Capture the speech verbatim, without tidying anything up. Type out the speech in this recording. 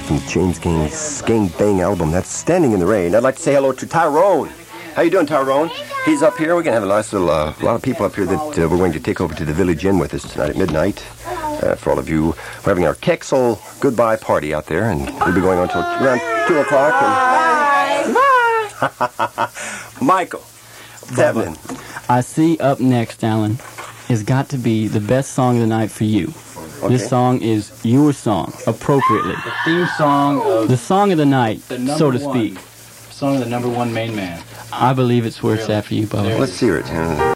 from the James King's Gang Bang album. That's Standing in the Rain. I'd like to say hello to Tyrone. How you doing, Tyrone? He's up here. We're going to have a nice little, uh, lot of people up here that uh, we're going to take over to the Village Inn with us tonight at midnight. Uh, for all of you, we're having our Kexel goodbye party out there, and we'll be going on until around two o'clock. And... Bye! Michael, Devin. I see up next, Alan, has got to be the best song of the night for you. Okay. This song is your song, appropriately. The theme song of... The song of the night, the so to speak. One, song of the number one main man. I believe it's worth really? that for you, Bubba. Let's hear it.